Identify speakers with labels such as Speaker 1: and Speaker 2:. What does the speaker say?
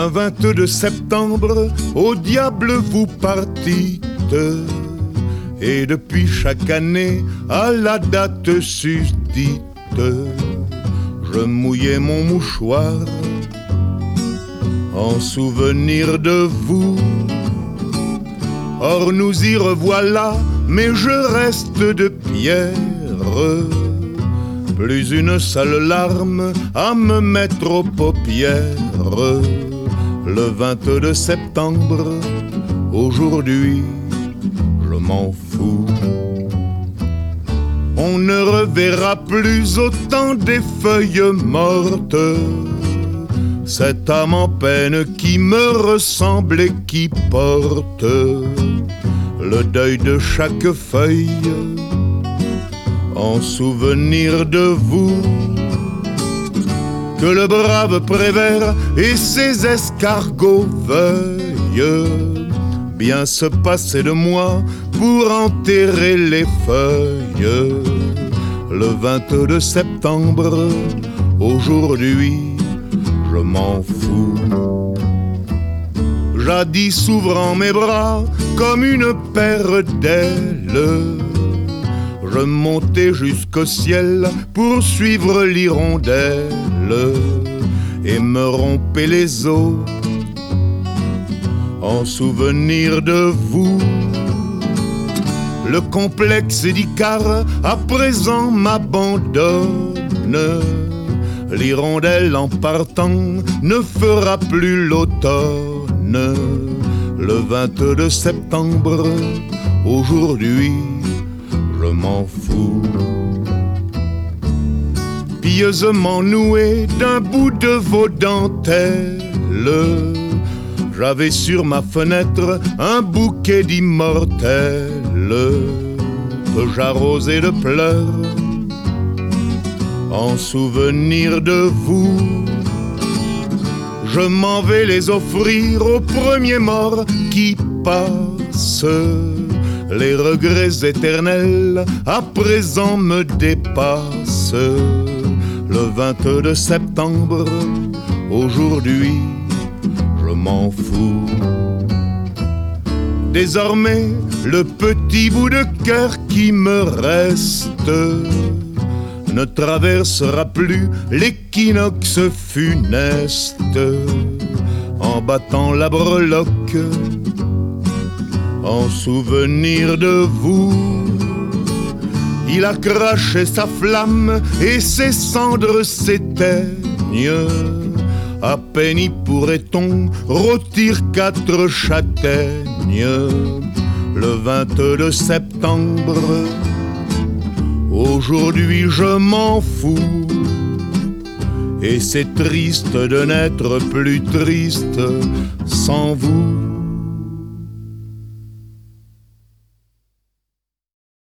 Speaker 1: un 22 septembre, au diable vous partîtes. Et depuis chaque année, à la date susdite, je mouillais mon mouchoir en souvenir de vous. Or nous y revoilà, mais je reste de pierre, plus une seule larme à me mettre aux paupières. Le 22 septembre, aujourd'hui, je m'en fous. On ne reverra plus autant des feuilles mortes, cette âme en peine qui me ressemble et qui porte le deuil de chaque feuille en souvenir de vous. Que le brave Prévert et ses escargots veuillent bien se passer de moi pour enterrer les feuilles. Le 22 septembre, aujourd'hui, je m'en fous. Jadis s'ouvrant mes bras comme une paire d'ailes, je montais jusqu'au ciel pour suivre l'hirondelle et me rompais les os en souvenir de vous. Le complexe d'Icare à présent m'abandonne. L'hirondelle en partant ne fera plus l'automne. Le 22 septembre, aujourd'hui, je m'en fous. Pieusement noué d'un bout de vos dentelles, j'avais sur ma fenêtre un bouquet d'immortelles que j'arrosais de pleurs en souvenir de vous. Je m'en vais les offrir aux premiers morts qui passent. Les regrets éternels à présent me dépassent. Le 22 septembre, aujourd'hui, je m'en fous. Désormais, le petit bout de cœur qui me reste ne traversera plus l'équinoxe funeste. En battant la breloque, en souvenir de vous, il a craché sa flamme et ses cendres s'éteignent. À peine y pourrait-on rôtir 4 châtaignes. Le 22 septembre, aujourd'hui je m'en fous. Et c'est triste de n'être plus triste sans vous.